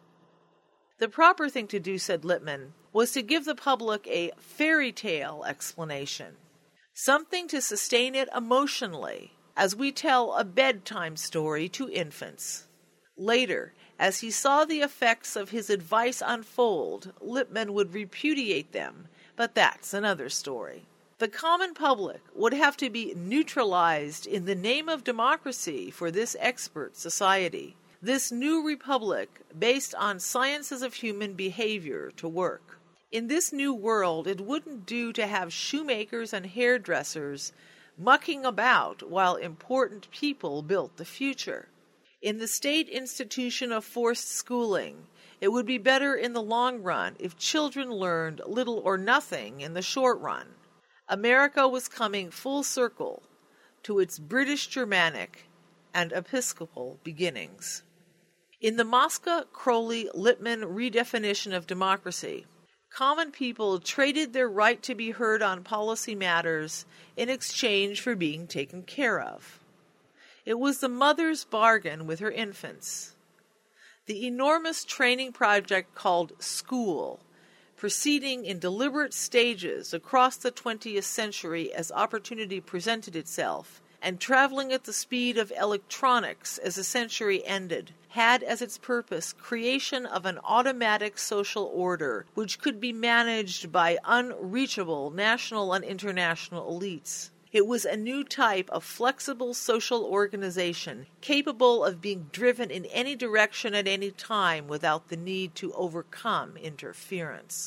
The proper thing to do, said Lippmann, was to give the public a fairy tale explanation, something to sustain it emotionally, as we tell a bedtime story to infants. Later, as he saw the effects of his advice unfold, Lippmann would repudiate them, but that's another story. The common public would have to be neutralized in the name of democracy for this expert society, this new republic based on sciences of human behavior to work. In this new world, it wouldn't do to have shoemakers and hairdressers mucking about while important people built the future. In the state institution of forced schooling, it would be better in the long run if children learned little or nothing in the short run. America was coming full circle to its British Germanic and Episcopal beginnings. In the Mosca-Crowley-Lippmann redefinition of democracy, common people traded their right to be heard on policy matters in exchange for being taken care of. It was the mother's bargain with her infants. The enormous training project called School, proceeding in deliberate stages across the twentieth century as opportunity presented itself, and traveling at the speed of electronics as the century ended, had as its purpose creation of an automatic social order which could be managed by unreachable national and international elites. It was a new type of flexible social organization capable of being driven in any direction at any time without the need to overcome interference.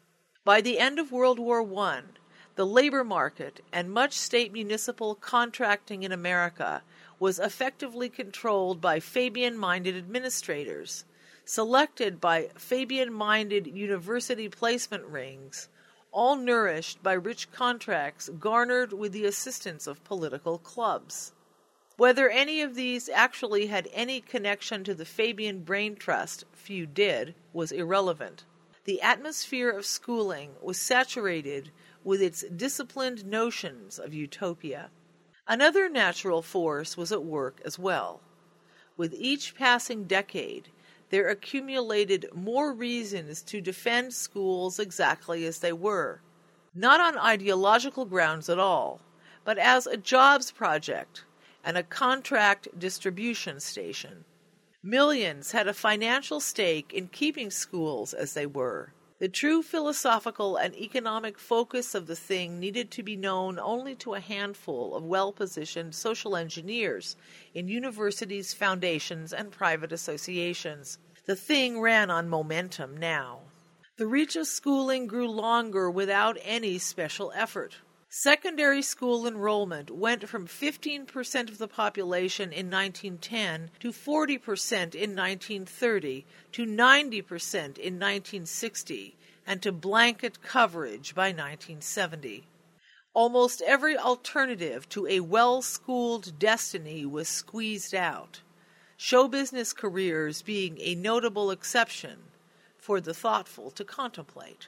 By the end of World War One, the labor market and much state municipal contracting in America was effectively controlled by Fabian-minded administrators, selected by Fabian-minded university placement rings, all nourished by rich contracts garnered with the assistance of political clubs. Whether any of these actually had any connection to the Fabian Brain Trust, few did, was irrelevant. The atmosphere of schooling was saturated with its disciplined notions of utopia. Another natural force was at work as well. With each passing decade, there accumulated more reasons to defend schools exactly as they were, not on ideological grounds at all, but as a jobs project and a contract distribution station. Millions had a financial stake in keeping schools as they were. The true philosophical and economic focus of the thing needed to be known only to a handful of well-positioned social engineers in universities, foundations, and private associations. The thing ran on momentum now. The reach of schooling grew longer without any special effort. Secondary school enrollment went from fifteen percent of the population in nineteen ten to forty percent in nineteen thirty to ninety percent in nineteen sixty and to blanket coverage by nineteen seventy. Almost every alternative to a well-schooled destiny was squeezed out, show business careers being a notable exception for the thoughtful to contemplate.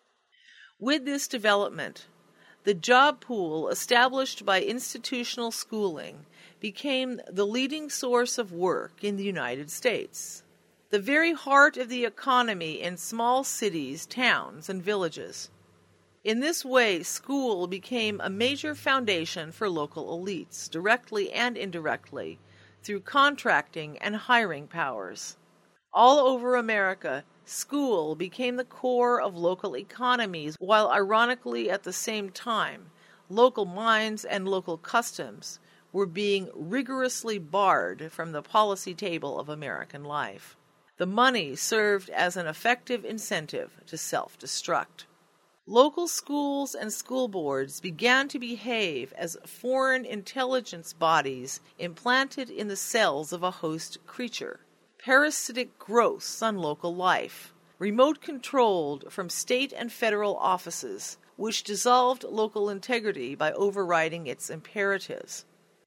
With this development, the job pool established by institutional schooling became the leading source of work in the United States, the very heart of the economy in small cities, towns, and villages. In this way, school became a major foundation for local elites, directly and indirectly, through contracting and hiring powers. All over America, school became the core of local economies, while ironically at the same time, local minds and local customs were being rigorously barred from the policy table of American life. The money served as an effective incentive to self-destruct. Local schools and school boards began to behave as foreign intelligence bodies implanted in the cells of a host creature. Parasitic growths on local life, remote-controlled from state and federal offices, which dissolved local integrity by overriding its imperatives.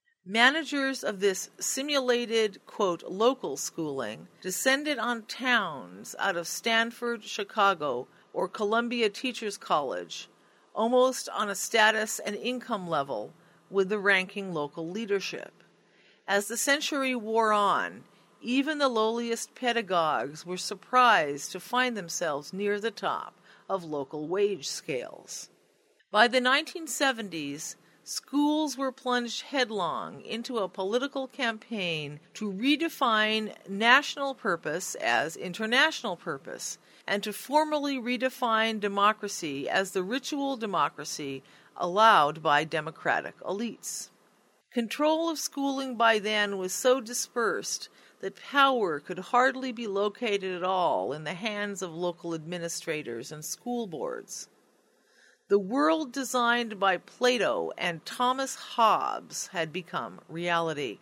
Managers of this simulated, quote, local schooling descended on towns out of Stanford, Chicago, or Columbia Teachers College, almost on a status and income level with the ranking local leadership. As the century wore on, even the lowliest pedagogues were surprised to find themselves near the top of local wage scales. By the nineteen seventies, schools were plunged headlong into a political campaign to redefine national purpose as international purpose, and to formally redefine democracy as the ritual democracy allowed by democratic elites. Control of schooling by then was so dispersed that power could hardly be located at all in the hands of local administrators and school boards. The world designed by Plato and Thomas Hobbes had become reality.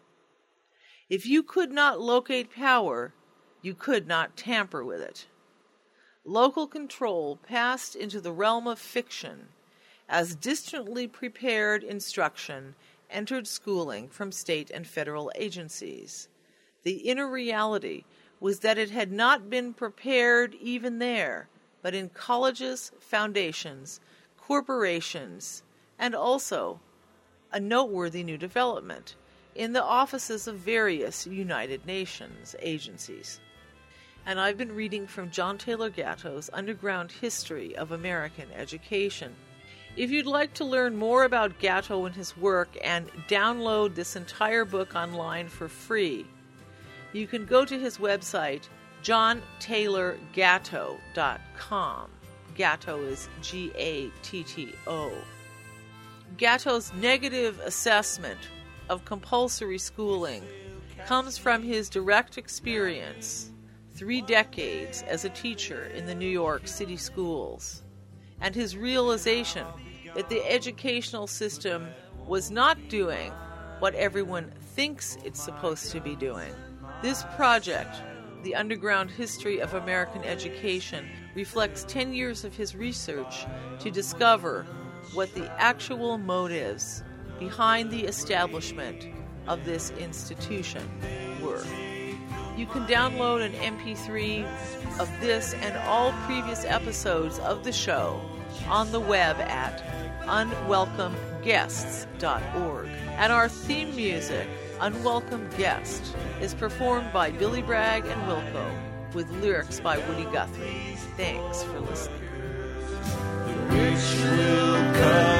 If you could not locate power, you could not tamper with it. Local control passed into the realm of fiction as distantly prepared instruction entered schooling from state and federal agencies. The inner reality was that it had not been prepared even there, but in colleges, foundations, corporations, and also a noteworthy new development in the offices of various United Nations agencies. And I've been reading from John Taylor Gatto's Underground History of American Education. If you'd like to learn more about Gatto and his work and download this entire book online for free, you can go to his website, john taylor gatto dot com. Gatto is G A T T O. Gatto's negative assessment of compulsory schooling comes from his direct experience, three decades as a teacher in the New York City schools, and his realization that the educational system was not doing what everyone thinks it's supposed to be doing. This project, The Underground History of American Education, reflects ten years of his research to discover what the actual motives behind the establishment of this institution were. You can download an M P three of this and all previous episodes of the show on the web at unwelcome guests dot org. And our theme music Unwelcome Guest is performed by Billy Bragg and Wilco, with lyrics by Woody Guthrie. Thanks for listening. The rich will come.